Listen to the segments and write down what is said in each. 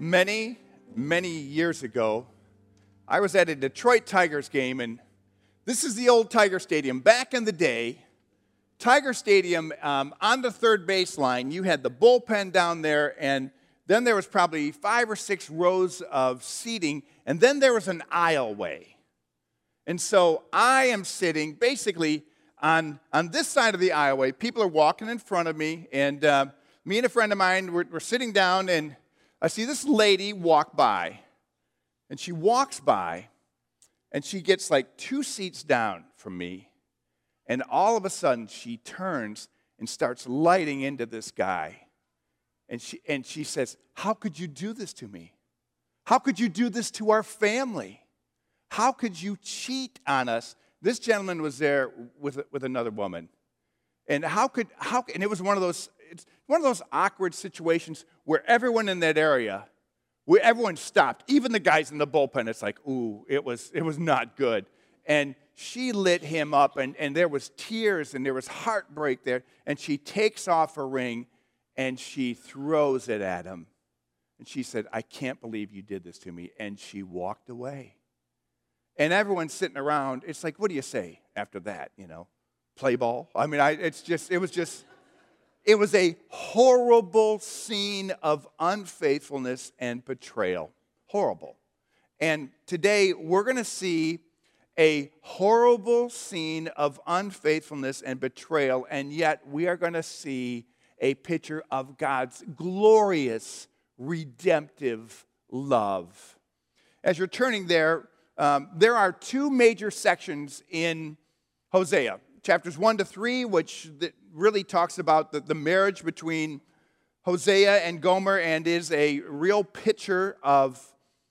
Many, many years ago, I was at a Detroit Tigers game, and this is the old Tiger Stadium. Back in the day, Tiger Stadium, on the third baseline, you had the bullpen down there, and then there was probably 5 or 6 rows of seating, and then there was an aisleway. And so I am sitting basically on this side of the aisleway. People are walking in front of me, and me and a friend of mine, we're sitting down, and I see this lady walk by, and she walks by, and she gets like 2 seats down from me, and all of a sudden she turns and starts lighting into this guy, and she says, "How could you do this to me? How could you do this to our family? How could you cheat on us?" This gentleman was there with another woman, and and it was one of those awkward situations where everyone in that area, where everyone stopped, even the guys in the bullpen. It's like, ooh, it was not good. And she lit him up, and there was tears, and there was heartbreak there. And she takes off her ring, and she throws it at him. And she said, "I can't believe you did this to me." And she walked away. And everyone's sitting around. It's like, what do you say after that, Play ball? I mean, it was a horrible scene of unfaithfulness and betrayal. Horrible. And today we're going to see a horrible scene of unfaithfulness and betrayal, and yet we are going to see a picture of God's glorious, redemptive love. As you're turning there are 2 major sections in Hosea. Chapters 1 to 3, which really talks about the marriage between Hosea and Gomer and is a real picture of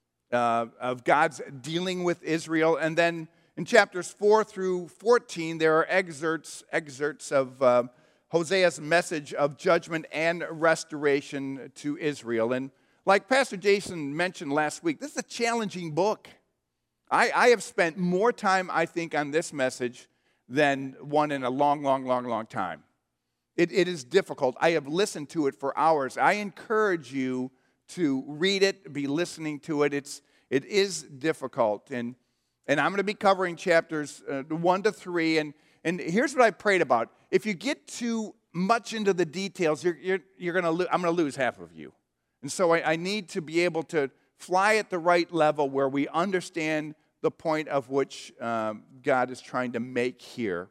God's dealing with Israel. And then in chapters 4 through 14, there are excerpts of Hosea's message of judgment and restoration to Israel. And like Pastor Jason mentioned last week, this is a challenging book. I have spent more time, I think, on this message than one in a long time. It is difficult. I have listened to it for hours. I encourage you to read it, be listening to it. It is difficult. And I'm going to be covering chapters 1 to 3. And here's what I prayed about. If you get too much into the details, I'm going to lose half of you. And so I need to be able to fly at the right level where we understand the point of which God is trying to make here.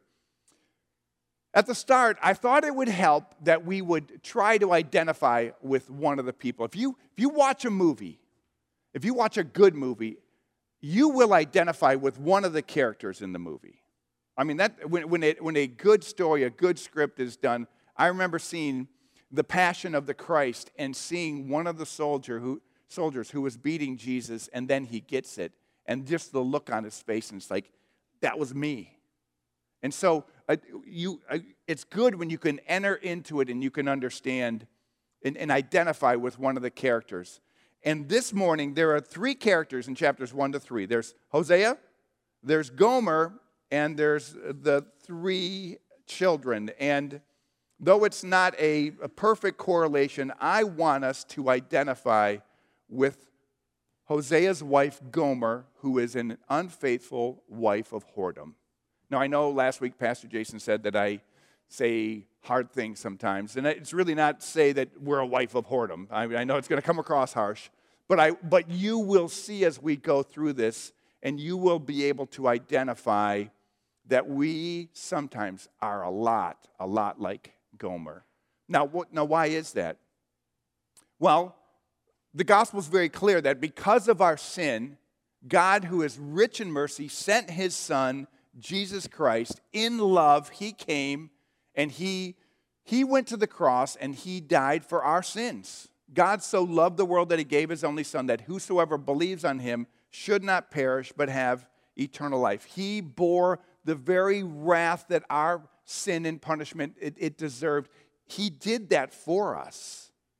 At the start, I thought it would help that we would try to identify with one of the people. If you watch a movie, if you watch a good movie, you will identify with one of the characters in the movie. I mean, that when a good story, a good script is done, I remember seeing The Passion of the Christ and seeing one of the soldiers who was beating Jesus, and then he gets it. And just the look on his face, and it's like, that was me. And so it's good when you can enter into it and you can understand and identify with one of the characters. And this morning, there are 3 characters in chapters 1 to 3. There's Hosea, there's Gomer, and there's the 3 children. And though it's not a perfect correlation, I want us to identify with Hosea's wife, Gomer, who is an unfaithful wife of whoredom. Now, I know last week Pastor Jason said that I say hard things sometimes, and it's really not to say that we're a wife of whoredom. I know it's going to come across harsh, but you will see as we go through this, and you will be able to identify that we sometimes are a lot like Gomer. Now, why is that? Well, the gospel is very clear that because of our sin, God, who is rich in mercy, sent his Son, Jesus Christ. In love, he came and he went to the cross and he died for our sins. God so loved the world that he gave his only Son, that whosoever believes on him should not perish but have eternal life. He bore the very wrath that our sin and punishment it deserved. He did that for us.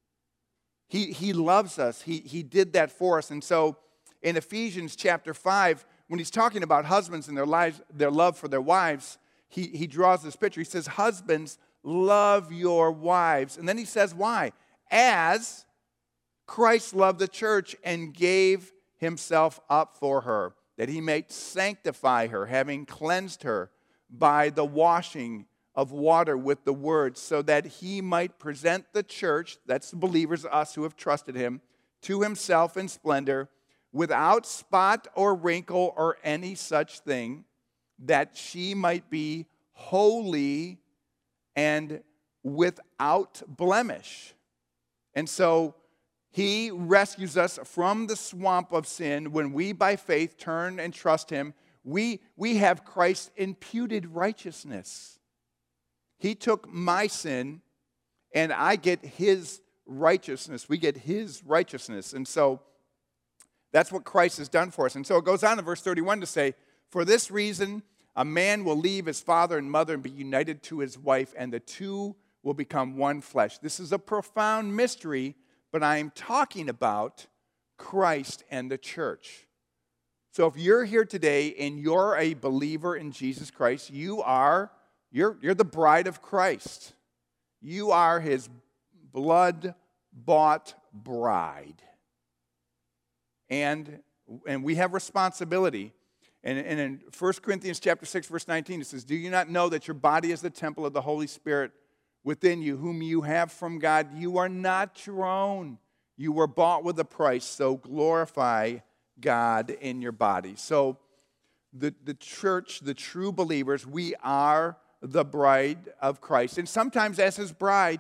He loves us. He did that for us. And so in Ephesians chapter 5, when he's talking about husbands and their love for their wives, he draws this picture. He says, "Husbands, love your wives." And then he says, why? As Christ loved the church and gave himself up for her, that he might sanctify her, having cleansed her by the washing of water with the word, so that he might present the church, that's the believers, us who have trusted him, to himself in splendor, without spot or wrinkle or any such thing, that she might be holy and without blemish. And so he rescues us from the swamp of sin. When we by faith turn and trust him, we have Christ's imputed righteousness. He took my sin, and I get his righteousness. We get his righteousness. And so that's what Christ has done for us. And so it goes on in verse 31 to say, for this reason, a man will leave his father and mother and be united to his wife, and the two will become one flesh. This is a profound mystery, but I am talking about Christ and the church. So if you're here today and you're a believer in Jesus Christ, you're the bride of Christ. You are his blood-bought bride. And we have responsibility. And in 1 Corinthians chapter 6, verse 19, it says, do you not know that your body is the temple of the Holy Spirit within you, whom you have from God? You are not your own. You were bought with a price, so glorify God in your body. So the church, the true believers, we are the bride of Christ. And sometimes as his bride,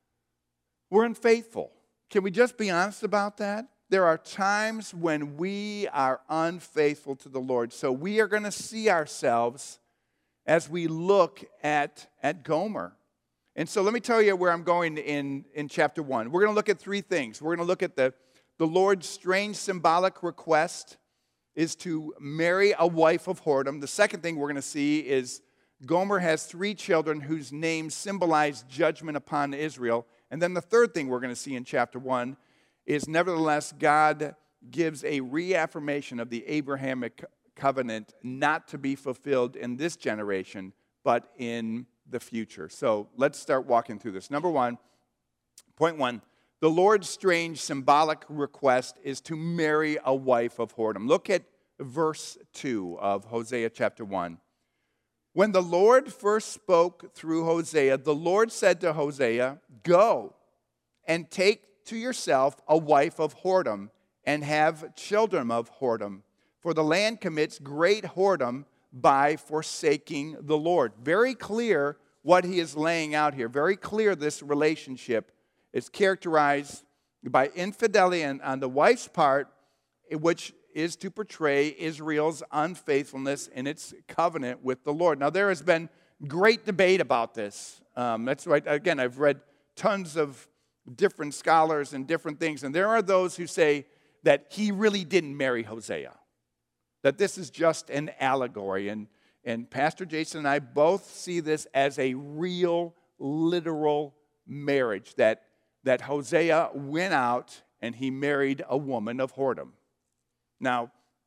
we're unfaithful. Can we just be honest about that? There are times when we are unfaithful to the Lord. So we are going to see ourselves as we look at Gomer. And so let me tell you where I'm going in chapter 1. We're going to look at three things. We're going to look at the Lord's strange symbolic request is to marry a wife of whoredom. The second thing we're going to see is Gomer has 3 children whose names symbolize judgment upon Israel. And then the third thing we're going to see in chapter 1 is nevertheless God gives a reaffirmation of the Abrahamic covenant not to be fulfilled in this generation, but in the future. So let's start walking through this. Number 1, point 1, the Lord's strange symbolic request is to marry a wife of whoredom. Look at verse 2 of Hosea chapter 1. When the Lord first spoke through Hosea, the Lord said to Hosea, go and take to yourself a wife of whoredom and have children of whoredom, for the land commits great whoredom by forsaking the Lord. Very clear what he is laying out here. Very clear this relationship is characterized by infidelity on the wife's part, which is to portray Israel's unfaithfulness in its covenant with the Lord. Now, there has been great debate about this. That's right. Again, I've read tons of different scholars and different things, and there are those who say that he really didn't marry Hosea, that this is just an allegory. And Pastor Jason and I both see this as a real, literal marriage, that Hosea went out and he married a woman of whoredom. Now,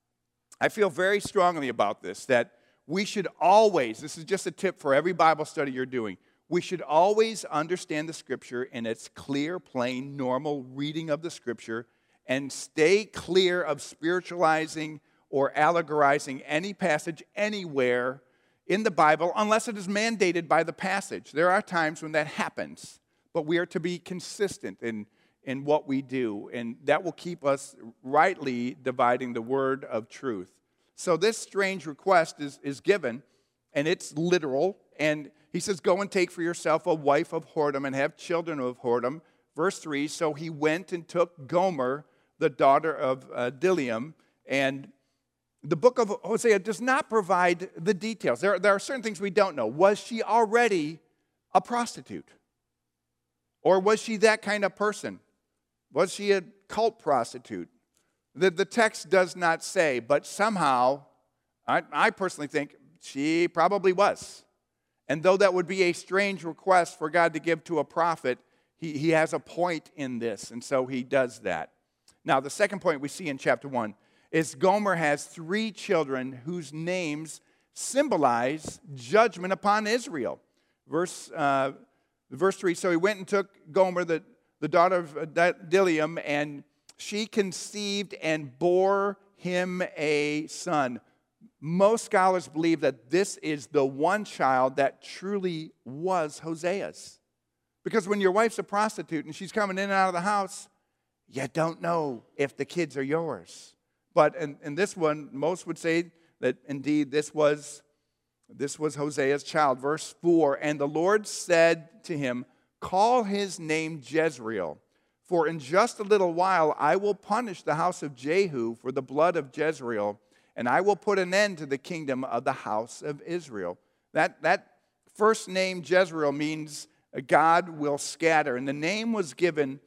I feel very strongly about this, that we should always, this is just a tip for every Bible study you're doing, we should always understand the Scripture in its clear, plain, normal reading of the Scripture and stay clear of spiritualizing or allegorizing any passage anywhere in the Bible unless it is mandated by the passage. There are times when that happens, but we are to be consistent in what we do, and that will keep us rightly dividing the word of truth. So this strange request is given, and it's literal, and he says, go and take for yourself a wife of whoredom and have children of whoredom. Verse 3, so he went and took Gomer, the daughter of Diliam, and the book of Hosea does not provide the details. There are certain things we don't know. Was she already a prostitute? Or was she that kind of person? Was she a cult prostitute? The text does not say, but somehow, I personally think she probably was. And though that would be a strange request for God to give to a prophet, he has a point in this, and so he does that. Now, the second point we see in chapter 1 is Gomer has 3 children whose names symbolize judgment upon Israel. Verse 3, so he went and took Gomer, the the daughter of Diliam, and she conceived and bore him a son. Most scholars believe that this is the one child that truly was Hosea's. Because when your wife's a prostitute and she's coming in and out of the house, you don't know if the kids are yours. But in this one, most would say that indeed this was Hosea's child. Verse 4, and the Lord said to him, call his name Jezreel, for in just a little while I will punish the house of Jehu for the blood of Jezreel, and I will put an end to the kingdom of the house of Israel. That first name, Jezreel, means God will scatter. And the name was given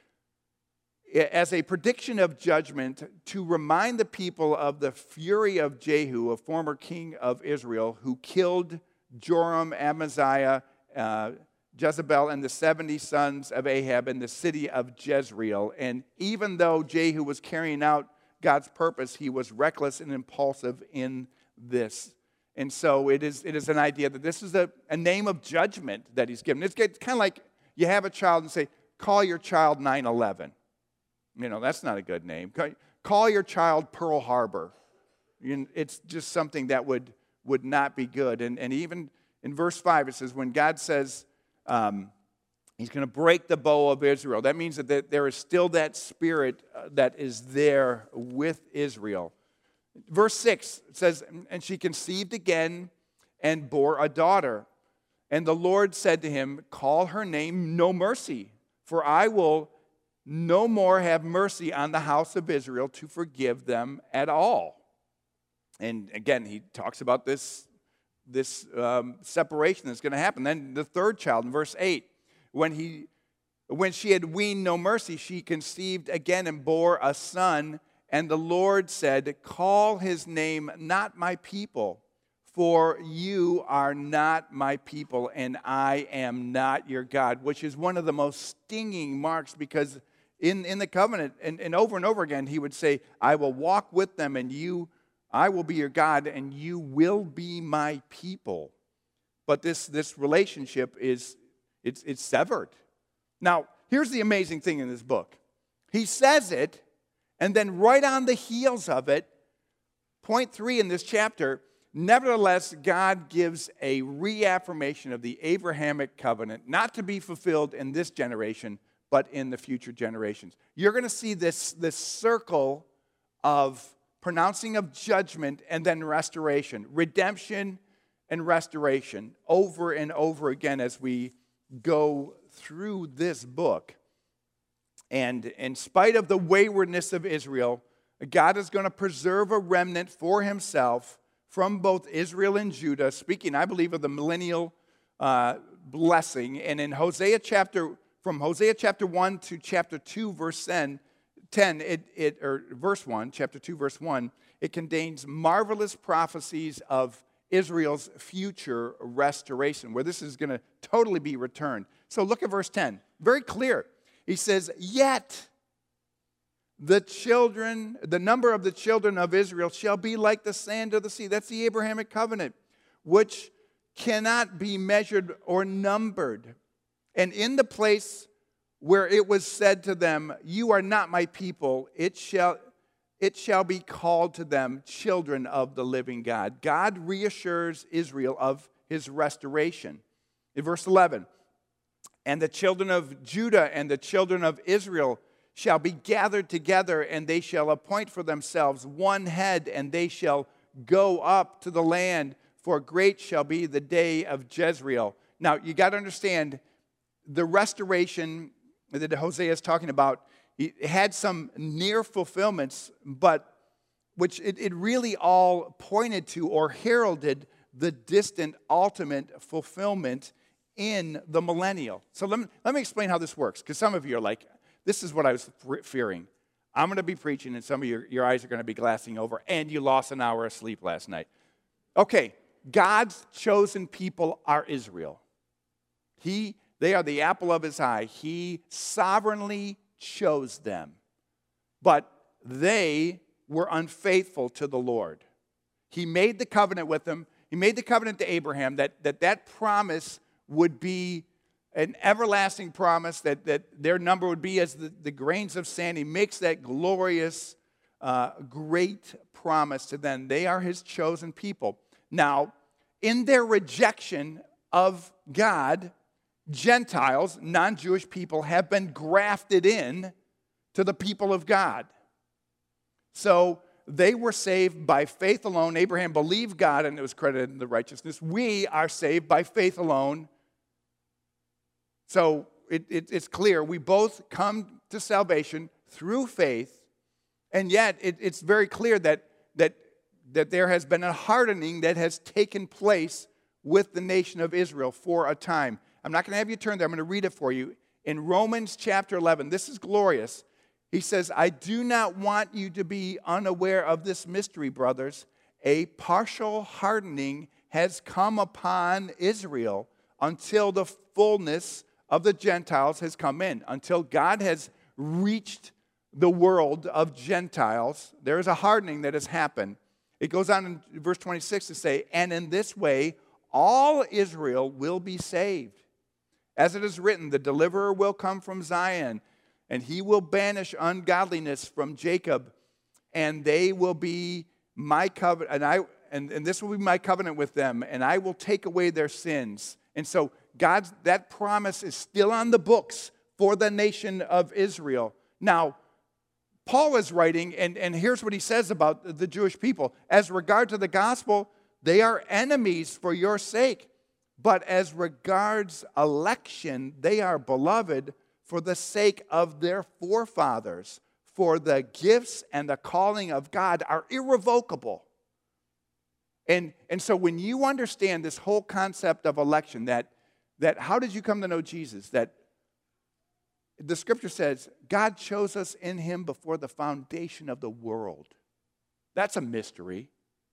as a prediction of judgment to remind the people of the fury of Jehu, a former king of Israel, who killed Joram, Amaziah, Jezebel, and the 70 sons of Ahab in the city of Jezreel. And even though Jehu was carrying out God's purpose, he was reckless and impulsive in this. And so it is an idea that this is a name of judgment that he's given. It's kind of like you have a child and say, call your child 9/11. That's not a good name. Call your child Pearl Harbor. It's just something that would not be good. And even in verse 5, it says, when God says he's going to break the bow of Israel, that means that there is still that spirit that is there with Israel. Verse 6 says, and she conceived again and bore a daughter. And the Lord said to him, call her name No Mercy, for I will no more have mercy on the house of Israel to forgive them at all. And again, he talks about this separation that's going to happen. Then the third child in verse 8, when she had weaned No Mercy, she conceived again and bore a son. And the Lord said, call his name Not My People, for you are not my people, and I am not your God, which is one of the most stinging marks, because in the covenant, and over again, he would say, I will walk with them, and I will be your God, and you will be my people. But this relationship it's severed. Now, here's the amazing thing in this book. He says it, and then right on the heels of it, point 3 in this chapter, nevertheless, God gives a reaffirmation of the Abrahamic covenant, not to be fulfilled in this generation, but in the future generations. You're going to see this circle of pronouncing of judgment and then restoration, redemption and restoration over and over again as we go through this book. And in spite of the waywardness of Israel, God is going to preserve a remnant for himself from both Israel and Judah, speaking, I believe, of the millennial blessing. And in from Hosea chapter 1 to chapter 2, verse 10, verse 1, chapter 2, verse 1, it contains marvelous prophecies of Israel's future restoration, where this is going to totally be returned. So look at verse 10. Very clear. He says, yet the number of the children of Israel shall be like the sand of the sea. That's the Abrahamic covenant, which cannot be measured or numbered. And in the place where it was said to them, you are not my people, it shall be called to them children of the living God. God reassures Israel of his restoration. In verse 11, and the children of Judah and the children of Israel shall be gathered together, and they shall appoint for themselves one head, and they shall go up to the land, for great shall be the day of Jezreel. Now, you got to understand, the restoration that Hosea is talking about, it had some near fulfillments, but which it really all pointed to or heralded the distant ultimate fulfillment in the millennial. So let me explain how this works, because some of you are like, this is what I was fearing. I'm going to be preaching, and some of your eyes are going to be glassing over, and you lost an hour of sleep last night. Okay, God's chosen people are Israel. They are the apple of his eye. He sovereignly chose them, but they were unfaithful to the Lord. He made the covenant with them. He made the covenant to Abraham that promise would be an everlasting promise that their number would be as the grains of sand. He makes that glorious, great promise to them. They are his chosen people. Now, in their rejection of God, Gentiles, non-Jewish people, have been grafted in to the people of God. So they were saved by faith alone. Abraham believed God and it was credited in the righteousness. We are saved by faith alone. So it's clear. We both come to salvation through faith, and yet it's very clear that there has been a hardening that has taken place with the nation of Israel for a time. I'm not going to have you turn there. I'm going to read it for you. In Romans chapter 11, this is glorious. He says, I do not want you to be unaware of this mystery, brothers. A partial hardening has come upon Israel until the fullness of the Gentiles has come in. Until God has reached the world of Gentiles, there is a hardening that has happened. It goes on in verse 26 to say, and in this way, all Israel will be saved. As it is written, the deliverer will come from Zion, and he will banish ungodliness from Jacob, and they will be my covenant, and this will be my covenant with them, and I will take away their sins. And so that promise is still on the books for the nation of Israel. Now, Paul is writing, and here's what he says about the Jewish people. As regard to the gospel, they are enemies for your sake. But as regards election, they are beloved for the sake of their forefathers. For the gifts and the calling of God are irrevocable. And so when you understand this whole concept of election, that how did you come to know Jesus? That the scripture says, God chose us in him before the foundation of the world. That's a mystery.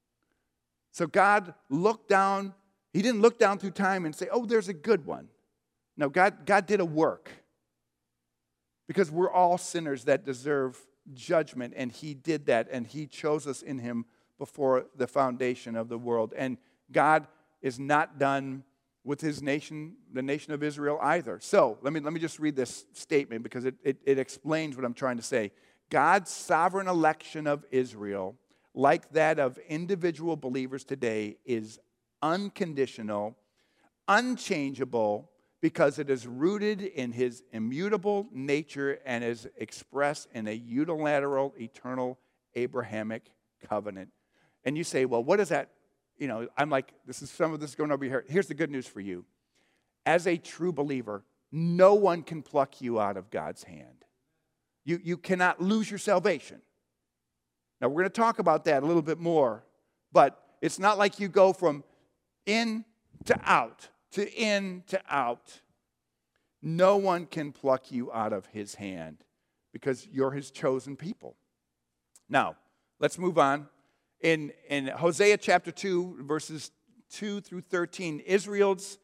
So God looked down. He didn't look down through time and say, oh, there's a good one. No, God did a work. Because we're all sinners that deserve judgment, and he did that, and he chose us in him before the foundation of the world. And God is not done with his nation, the nation of Israel either. So let me just read this statement because it explains what I'm trying to say. God's sovereign election of Israel, like that of individual believers today, is unconditional, unchangeable, because it is rooted in his immutable nature and is expressed in a unilateral, eternal, Abrahamic covenant. And you say, well, what is that? I'm like, some of this is going over here. Here's the good news for you. As a true believer, no one can pluck you out of God's hand. You cannot lose your salvation. Now, we're going to talk about that a little bit more, but it's not like you go from in to out, to in to out. No one can pluck you out of his hand because you're his chosen people. Now, let's move on. In Hosea chapter 2, verses 2 through 13, Israel's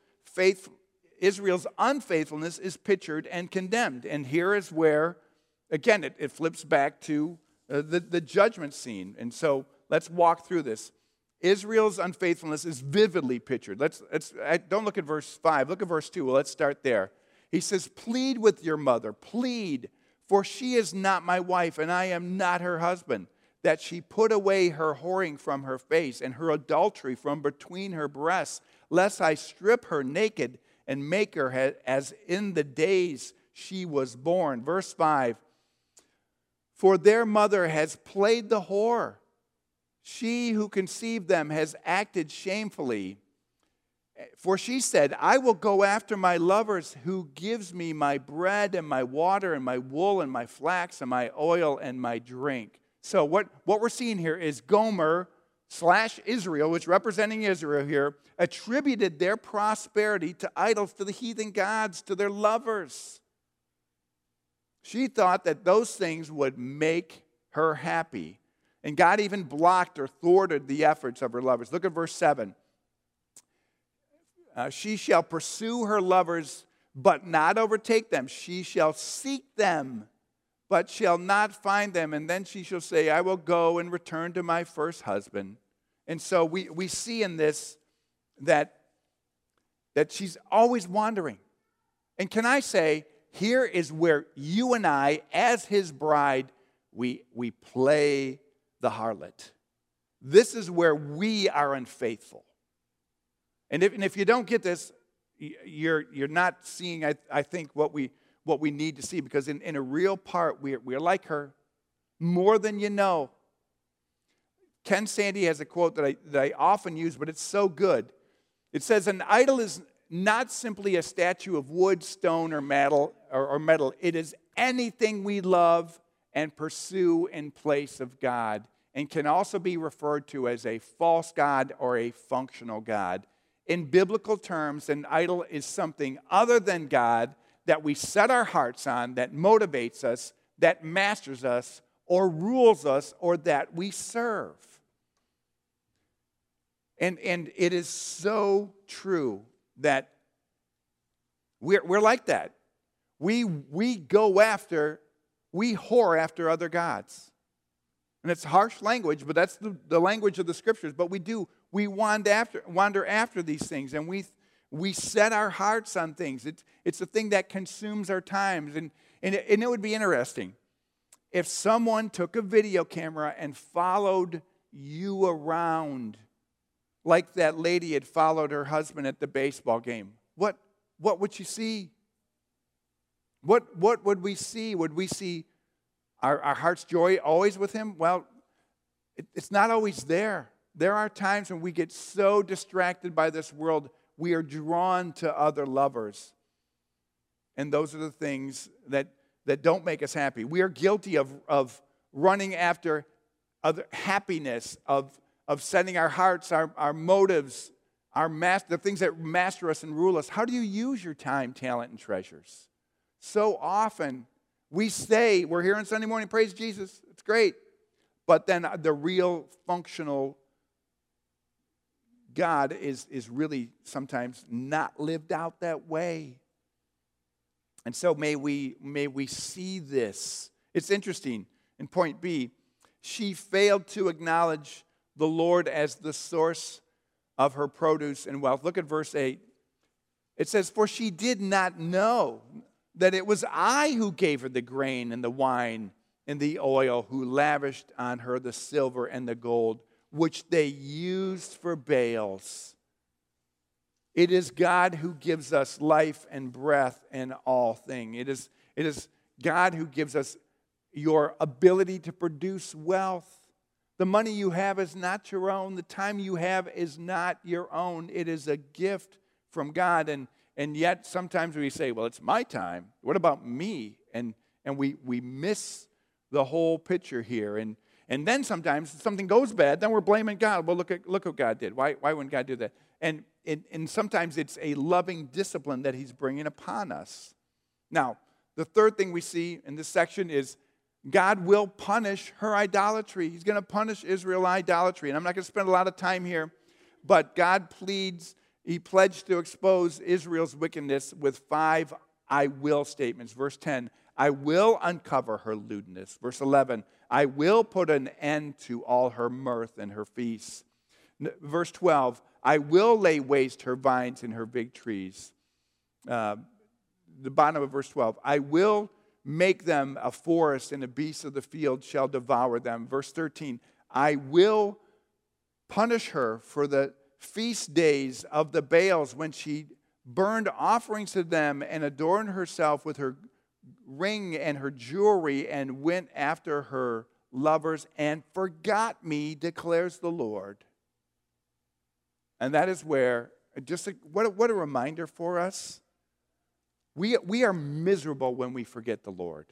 unfaithfulness is pictured and condemned. And here is where, again, it flips back to the judgment scene. And so let's walk through this. Israel's unfaithfulness is vividly pictured. Don't look at verse 5. Look at verse 2. Well, let's start there. He says, plead with your mother. Plead, for she is not my wife, and I am not her husband, that she put away her whoring from her face and her adultery from between her breasts, lest I strip her naked and make her as in the days she was born. Verse 5, for their mother has played the whore. She who conceived them has acted shamefully. For she said, I will go after my lovers who gives me my bread and my water and my wool and my flax and my oil and my drink. So what we're seeing here is Gomer / Israel, which representing Israel here, attributed their prosperity to idols, to the heathen gods, to their lovers. She thought that those things would make her happy. And God even blocked or thwarted the efforts of her lovers. Look at verse 7. She shall pursue her lovers, but not overtake them. She shall seek them, but shall not find them. And then she shall say, I will go and return to my first husband. And so we see in this that she's always wandering. And can I say, here is where you and I, as his bride, we play the harlot. This is where we are unfaithful. And if you don't get this, you're not seeing, I think, what we need to see. Because in a real part, we're like her, more than you know. Ken Sande has a quote that I often use, but it's so good. It says, an idol is not simply a statue of wood, stone, or metal. It is anything we love and pursue in place of God, and can also be referred to as a false god or a functional god. In biblical terms, an idol is something other than God that we set our hearts on, that motivates us, that masters us, or rules us, or that we serve. And it is so true that we're like that. We whore after other gods. And it's harsh language, but that's the language of the Scriptures. But we wander after these things, and we set our hearts on things. It's a thing that consumes our times. And it would be interesting if someone took a video camera and followed you around like that lady had followed her husband at the baseball game. What would you see? What would we see? Would we see our heart's joy always with him? Well, it's not always there. There are times when we get so distracted by this world, we are drawn to other lovers. And those are the things that don't make us happy. We are guilty of running after other happiness, of setting our hearts, our motives, the things that master us and rule us. How do you use your time, talent, and treasures? So often, we're here on Sunday morning, praise Jesus, it's great. But then the real functional God is really sometimes not lived out that way. And so may we see this. It's interesting, in point B, she failed to acknowledge the Lord as the source of her produce and wealth. Look at verse 8. It says, for she did not know that it was I who gave her the grain and the wine and the oil, who lavished on her the silver and the gold, which they used for Baals. It is God who gives us life and breath and all things. It is God who gives us your ability to produce wealth. The money you have is not your own. The time you have is not your own. It is a gift from God. And yet sometimes we say, well, it's my time. What about me? And we miss the whole picture here. And then sometimes something goes bad, then we're blaming God. Well, look what God did. Why wouldn't God do that? And sometimes it's a loving discipline that he's bringing upon us. Now, the third thing we see in this section is God will punish her idolatry. He's going to punish Israel idolatry. And I'm not going to spend a lot of time here, but God he pledged to expose Israel's wickedness with 5 I will statements. Verse 10, I will uncover her lewdness. Verse 11, I will put an end to all her mirth and her feasts. Verse 12, I will lay waste her vines and her big trees. The bottom of verse 12, I will make them a forest, and the beasts of the field shall devour them. Verse 13, I will punish her for the feast days of the Baals, when she burned offerings to them and adorned herself with her ring and her jewelry and went after her lovers and forgot me, declares the Lord. And that is where, what a reminder for us. We are miserable when we forget the Lord.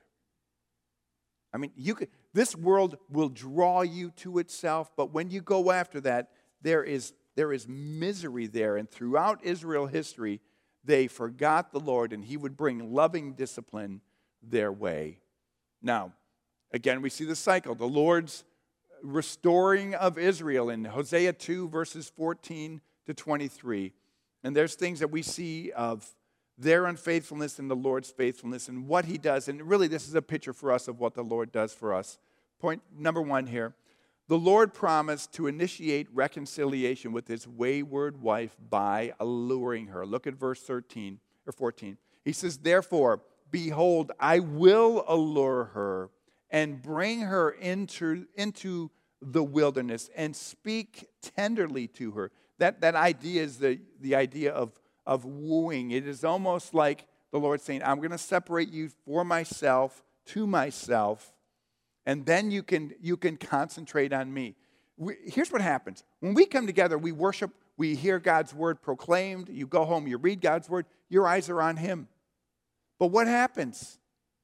I mean, this world will draw you to itself, but when you go after that, there is misery there. And throughout Israel history, they forgot the Lord, and he would bring loving discipline their way. Now, again, we see the cycle. The Lord's restoring of Israel in Hosea 2, verses 14 to 23. And there's things that we see of their unfaithfulness and the Lord's faithfulness and what he does. And really, this is a picture for us of what the Lord does for us. Point number 1 here. The Lord promised to initiate reconciliation with his wayward wife by alluring her. Look at verse 13 or 14. He says, therefore, behold, I will allure her and bring her into the wilderness and speak tenderly to her. That idea is the idea of wooing. It is almost like the Lord saying, I'm going to separate you for myself, to myself, and then you can concentrate on me. Here's what happens. When we come together, we worship, we hear God's word proclaimed, you go home, you read God's word, your eyes are on him. But what happens?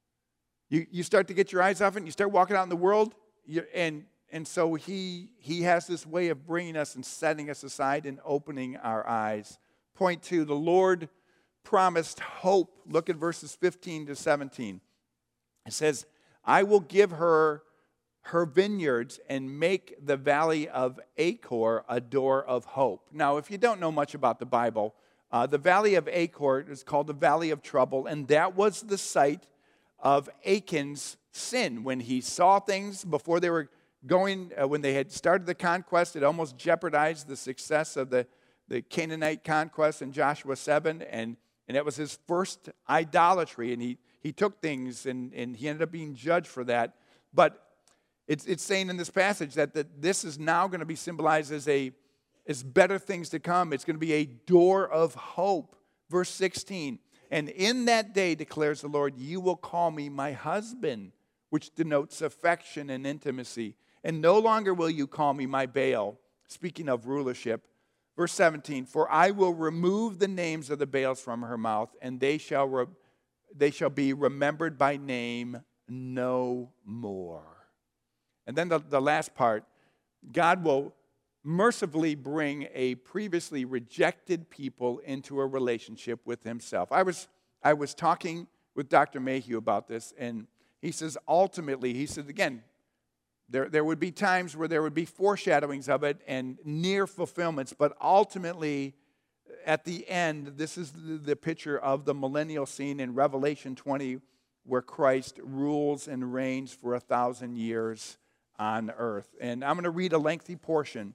You start to get your eyes off it, and you start walking out in the world, and so he has this way of bringing us and setting us aside and opening our eyes. Point 2, the Lord promised hope. Look at verses 15 to 17. It says, I will give her vineyards and make the valley of Achor a door of hope. Now, if you don't know much about the Bible, the valley of Achor is called the valley of trouble, and that was the site of Achan's sin. When he saw things before they were going, when they had started the conquest, it almost jeopardized the success of the Canaanite conquest in Joshua 7, and that was his first idolatry, and he took things, and he ended up being judged for that. But it's saying in this passage that this is now going to be symbolized as better things to come. It's going to be a door of hope. Verse 16, and in that day, declares the Lord, you will call me my husband, which denotes affection and intimacy. And no longer will you call me my Baal, speaking of rulership. Verse 17, for I will remove the names of the Baals from her mouth, and they shall be remembered by name no more. And then the last part, God will mercifully bring a previously rejected people into a relationship with himself. I was talking with Dr. Mayhew about this, and he says ultimately, he said again, there would be times where there would be foreshadowings of it and near fulfillments, but ultimately, at the end, this is the picture of the millennial scene in Revelation 20, where Christ rules and reigns for 1,000 years on earth. And I'm going to read a lengthy portion.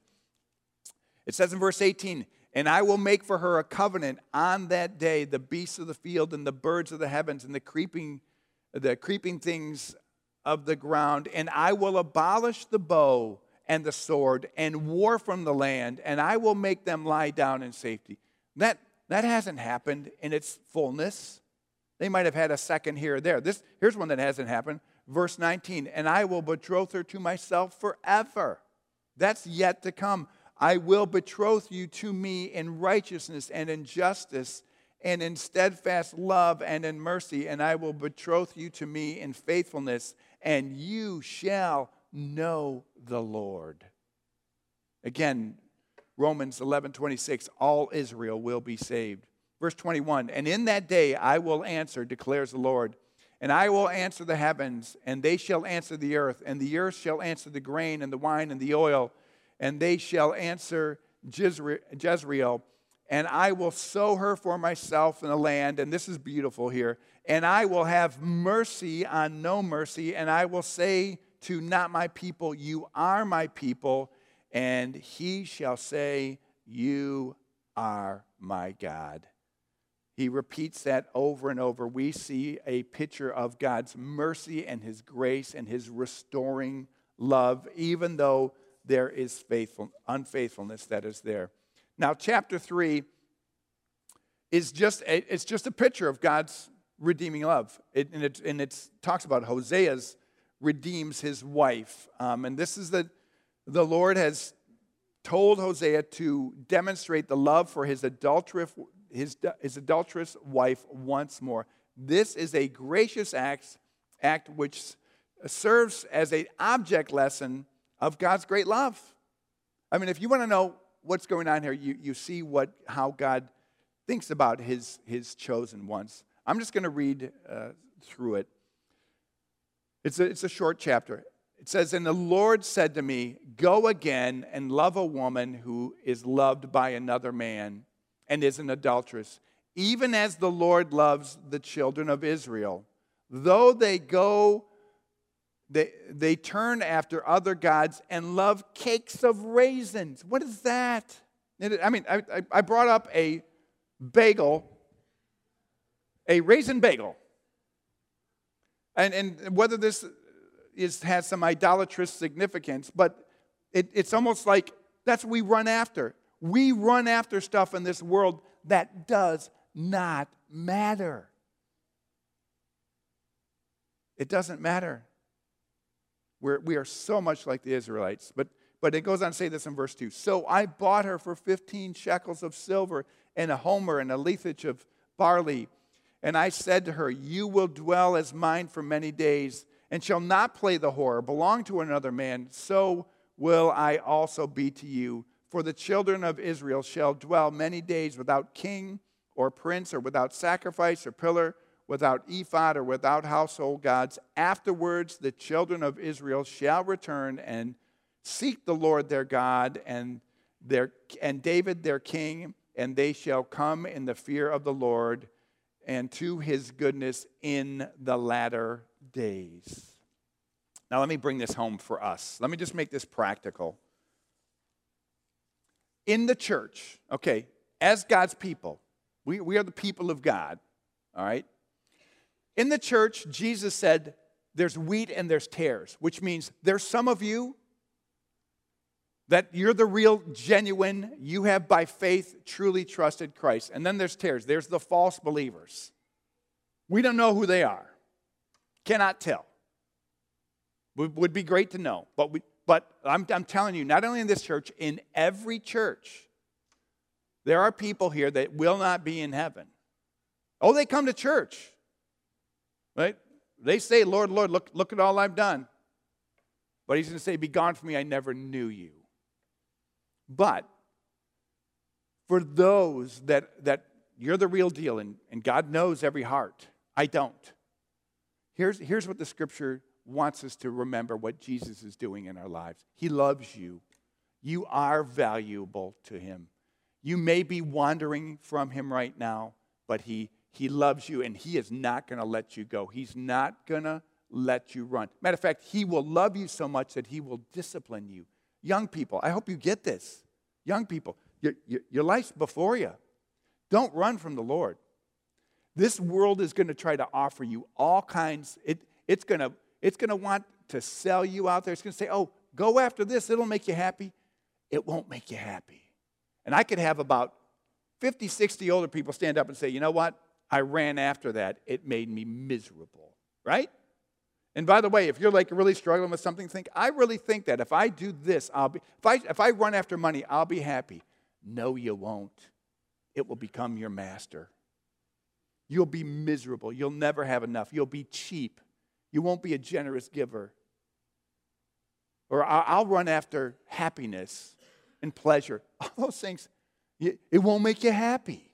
It says in verse 18, and I will make for her a covenant on that day, the beasts of the field and the birds of the heavens and the creeping things of the ground, and I will abolish the bow and the sword and war from the land, and I will make them lie down in safety. That hasn't happened in its fullness. They might have had a second here or there. Here's one that hasn't happened. Verse 19, and I will betroth her to myself forever. That's yet to come. I will betroth you to me in righteousness and in justice and in steadfast love and in mercy, and I will betroth you to me in faithfulness, and you shall know the Lord. Again, Romans 11:26, all Israel will be saved. Verse 21, and in that day I will answer, declares the Lord, and I will answer the heavens, and they shall answer the earth, and the earth shall answer the grain and the wine and the oil, and they shall answer Jezreel, and I will sow her for myself in the land, and this is beautiful here, and I will have mercy on no mercy, and I will say to not my people, you are my people, and he shall say, you are my God. He repeats that over and over. We see a picture of God's mercy and his grace and his restoring love, even though there is unfaithfulness that is there. Now, chapter 3 is just a picture of God's redeeming love. It talks about Hosea's redeems his wife. And this is the Lord has told Hosea to demonstrate the love for his adulterous wife once more. This is a gracious act which serves as an object lesson of God's great love. I mean, if you want to know what's going on here, you see how God thinks about his chosen ones. I'm just going to read through it. It's a short chapter. It says, and the Lord said to me, go again and love a woman who is loved by another man and is an adulteress, even as the Lord loves the children of Israel. Though they turn after other gods and love cakes of raisins. What is that? I brought up a bagel a raisin bagel. And whether this has some idolatrous significance, but it's almost like that's what we run after. We run after stuff in this world that does not matter. It doesn't matter. We are so much like the Israelites. But it goes on to say this in verse 2. So I bought her for 15 shekels of silver and a homer and a lethech of barley. And I said to her, you will dwell as mine for many days, and shall not play the whore, or belong to another man. So will I also be to you. For the children of Israel shall dwell many days without king or prince, or without sacrifice or pillar, without ephod or without household gods. Afterwards the children of Israel shall return and seek the Lord their God and David their king, and they shall come in the fear of the Lord and to his goodness in the latter days. Now let me bring this home for us. Let me just make this practical. In the church, okay, as God's people, we are the people of God, all right? In the church, Jesus said there's wheat and there's tares, which means there's some of you that you're the real, genuine, you have by faith truly trusted Christ. And then there's tares. There's the false believers. We don't know who they are. Cannot tell. Would be great to know. But I'm telling you, not only in this church, in every church, there are people here that will not be in heaven. Oh, they come to church. Right? They say, Lord, Lord, look at all I've done. But he's going to say, be gone from me, I never knew you. But for those that you're the real deal, and God knows every heart, I don't. Here's what the Scripture wants us to remember, what Jesus is doing in our lives. He loves you. You are valuable to him. You may be wandering from him right now, but he loves you, and he is not going to let you go. He's not going to let you run. Matter of fact, he will love you so much that he will discipline you. Young people, I hope you get this. Young people, your life's before you. Don't run from the Lord. This world is going to try to offer you all kinds. It's going to want to sell you out there. It's going to say, oh, go after this. It'll make you happy. It won't make you happy. And I could have about 50, 60 older people stand up and say, you know what? I ran after that. It made me miserable, right? And by the way, if you're like really struggling with something, I really think that if I do this, if I run after money, I'll be happy. No, you won't. It will become your master. You'll be miserable. You'll never have enough. You'll be cheap. You won't be a generous giver. Or I'll run after happiness and pleasure. All those things, it won't make you happy.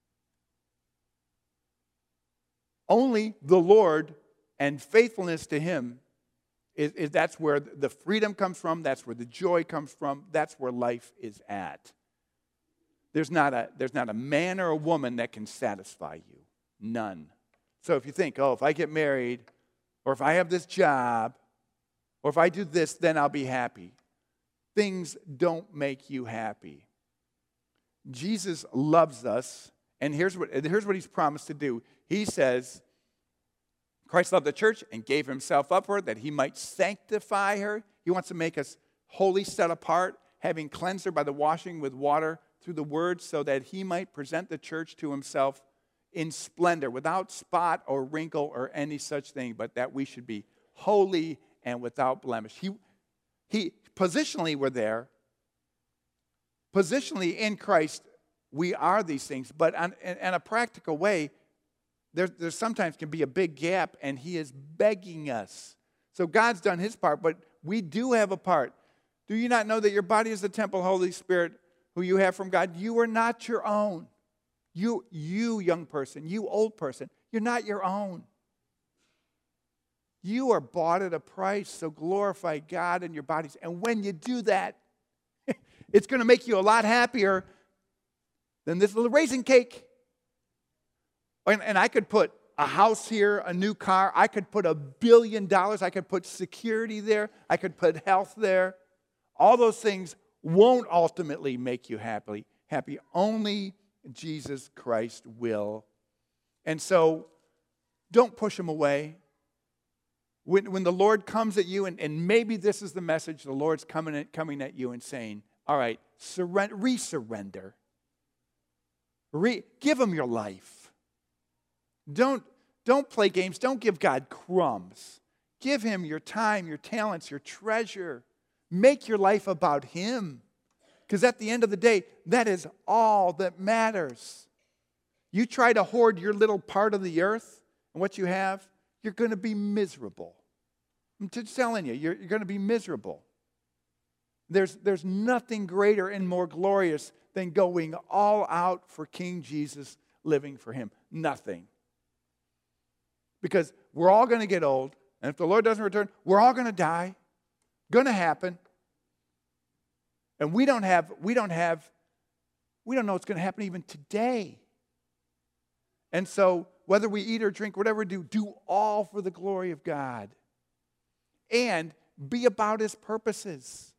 Only the Lord and faithfulness to him, that's where the freedom comes from. That's where the joy comes from. That's where life is at. There's not a man or a woman that can satisfy you. None. So if you think, oh, if I get married, or if I have this job, or if I do this, then I'll be happy. Things don't make you happy. Jesus loves us, and here's what he's promised to do. He says, Christ loved the church and gave himself up for her that he might sanctify her. He wants to make us holy, set apart, having cleansed her by the washing with water through the word, so that he might present the church to himself in splendor, without spot or wrinkle or any such thing, but that we should be holy and without blemish. He positionally, we're there. Positionally in Christ, we are these things, but in a practical way, there sometimes can be a big gap, and he is begging us. So God's done his part, but we do have a part. Do you not know that your body is the temple of the Holy Spirit who you have from God? You are not your own. You young person, you old person, you're not your own. You are bought at a price, so glorify God in your bodies. And when you do that, it's going to make you a lot happier than this little raisin cake. And I could put a house here, a new car. I could put $1 billion. I could put security there. I could put health there. All those things won't ultimately make you happy. Only Jesus Christ will. And so don't push them away. When the Lord comes at you, and maybe this is the message, the Lord's coming at you and saying, all right, resurrender. Give him your life. Don't play games. Don't give God crumbs. Give him your time, your talents, your treasure. Make your life about him. Because at the end of the day, that is all that matters. You try to hoard your little part of the earth and what you have, you're going to be miserable. I'm just telling you, you're going to be miserable. There's nothing greater and more glorious than going all out for King Jesus, living for him. Nothing. Because we're all going to get old, and if the Lord doesn't return, we're all going to die. Going to happen. And we don't know what's going to happen even today. And so, whether we eat or drink, whatever we do all for the glory of God. And be about his purposes.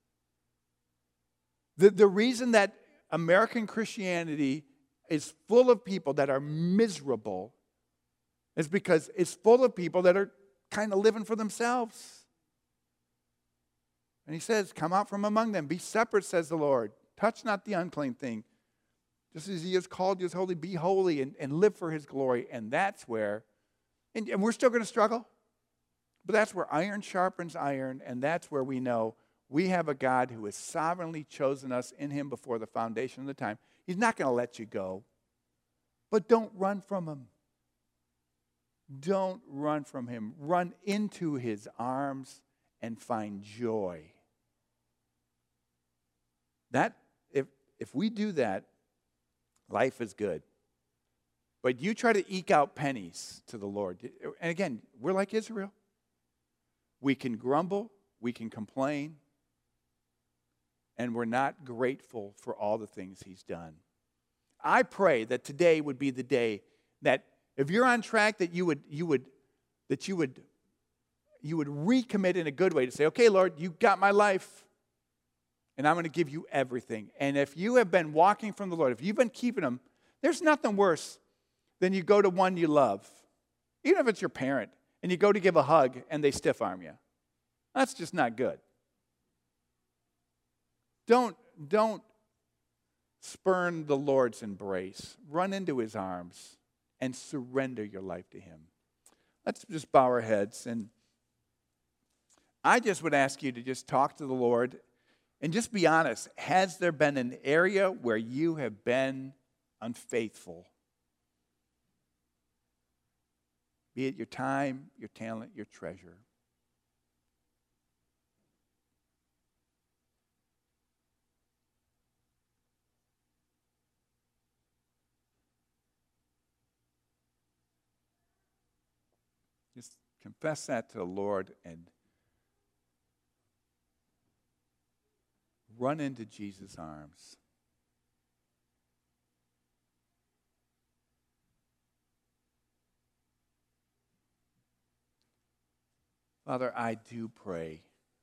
The reason that American Christianity is full of people that are miserable is because it's full of people that are kind of living for themselves. And he says, come out from among them. Be separate, says the Lord. Touch not the unclean thing. Just as he has called you as holy, be holy and live for his glory. And that's where, and we're still going to struggle, but that's where iron sharpens iron, and that's where we know we have a God who has sovereignly chosen us in him before the foundation of the time. He's not going to let you go, but don't run from him. Don't run from him. Run into his arms and find joy. That, if we do that, life is good. But you try to eke out pennies to the Lord. And again, we're like Israel. We can grumble, we can complain, and we're not grateful for all the things he's done. I pray that today would be the day that if you're on track, that you would recommit in a good way to say, okay, Lord, you got my life, and I'm going to give you everything. And if you have been walking from the Lord, if you've been keeping him, there's nothing worse than you go to one you love, even if it's your parent, and you go to give a hug and they stiff arm you. That's just not good. Don't spurn the Lord's embrace. Run into his arms and surrender your life to him. Let's just bow our heads. And I just would ask you to just talk to the Lord and just be honest. Has there been an area where you have been unfaithful? Be it your time, your talent, your treasure. Just confess that to the Lord and run into Jesus' arms. Father, I do pray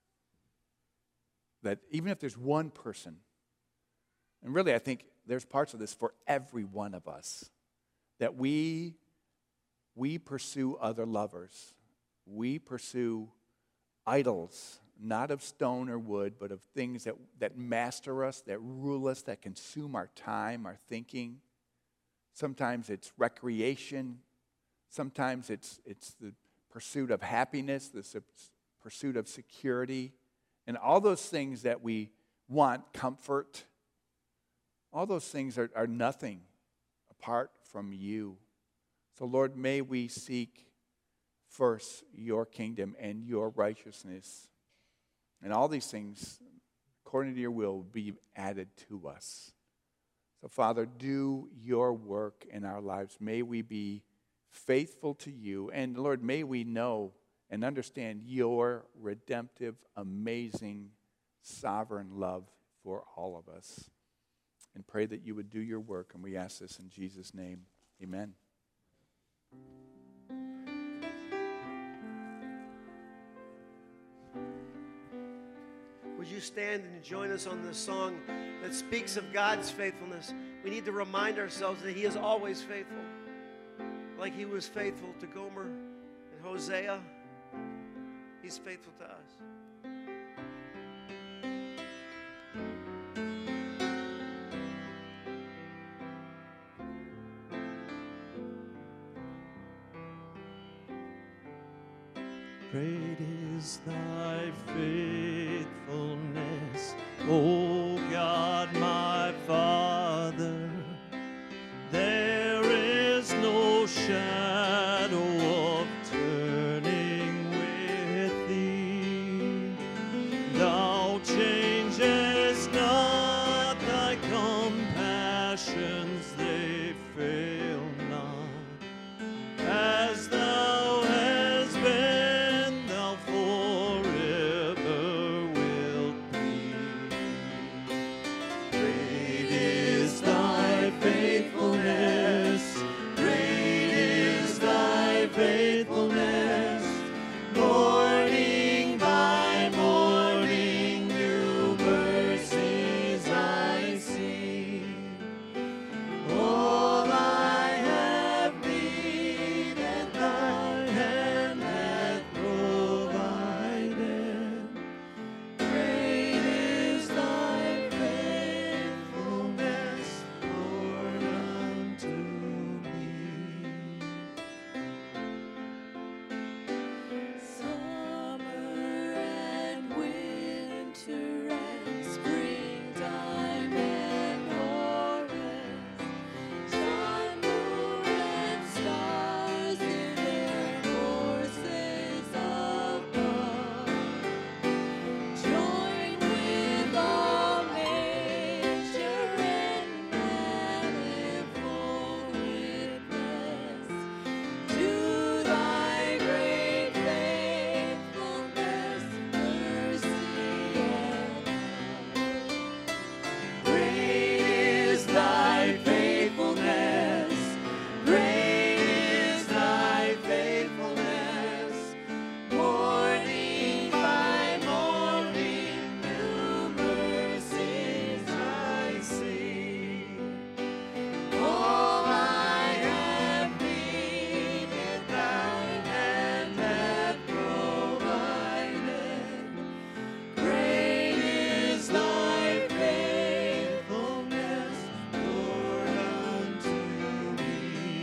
that even if there's one person, and really I think there's parts of this for every one of us, that we pursue other lovers. We pursue idols, not of stone or wood, but of things that master us, that rule us, that consume our time, our thinking. Sometimes it's recreation. Sometimes it's the pursuit of happiness, the pursuit of security, and all those things that we want, comfort. All those things are nothing apart from you. So, Lord, may we seek first your kingdom and your righteousness. And all these things, according to your will, will be added to us. So, Father, do your work in our lives. May we be faithful to you. And, Lord, may we know and understand your redemptive, amazing, sovereign love for all of us. And pray that you would do your work. And we ask this in Jesus' name. Amen. Would you stand and join us on this song that speaks of God's faithfulness? We need to remind ourselves that he is always faithful. Like he was faithful to Gomer and Hosea, he's faithful to us. Great is thy faithfulness, O God my Father. There is no shadow of turning with thee. Thou changest not, thy compassions they fail not. As thou hast been, thou forever wilt be. Great is thy faithfulness, great is thy faithfulness. Morning by morning, new mercies I see. All I have needed, thy hand hath provided. Great is thy faithfulness, Lord, unto me. Summer and winter and springtime and forest, sun, moon, and stars in their courses above, join with all nature and manifold witness to thy great faithfulness, mercy, and love. Great is thy faithfulness, great is thy faithfulness. Morning by morning, new mercies I see. All I have needed, thy hand hath provided. Great is thy faithfulness, Lord, unto me.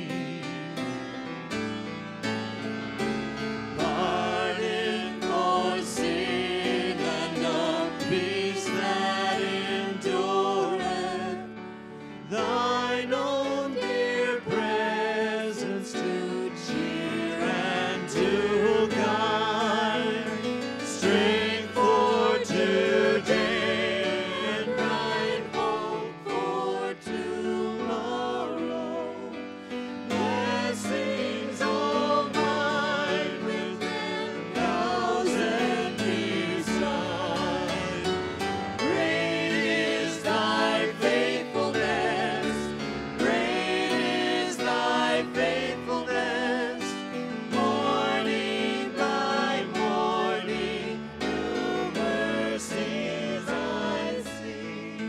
Pardon for sin and a peace that endureth. Thine own dear presence to cheer and to guide, strength for today and bright hope for tomorrow. Blessings all mine with 10,000 beside. Great is thy faithfulness, great is thy faithfulness. Morning by morning, new mercies I see.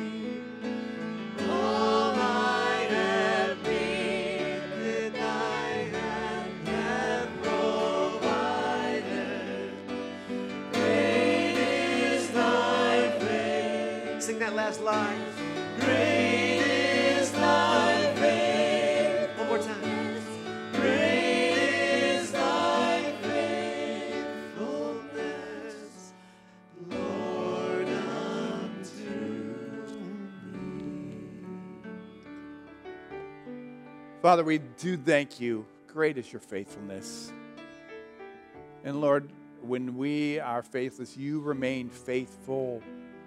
All I have needed, thy hand hath provided. Great is thy faith. Sing that last line. Great is thy faith. One more time. Great is thy faithfulness, Lord, unto me. Father, we do thank you. Great is your faithfulness. And Lord, when we are faithless, you remain faithful.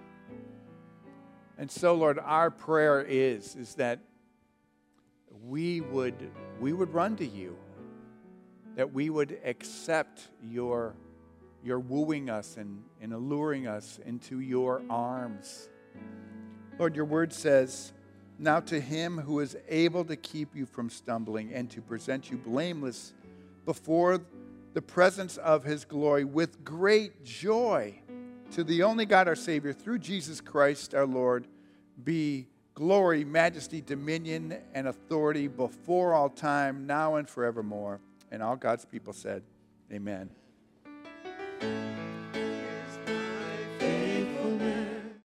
And so, Lord, our prayer is that we would run to you, that we would accept your wooing us and alluring us into your arms. Lord, your word says, now to him who is able to keep you from stumbling and to present you blameless before the presence of his glory with great joy, to the only God our Savior, through Jesus Christ our Lord, be glory, majesty, dominion, and authority before all time, now and forevermore. And all God's people said, amen.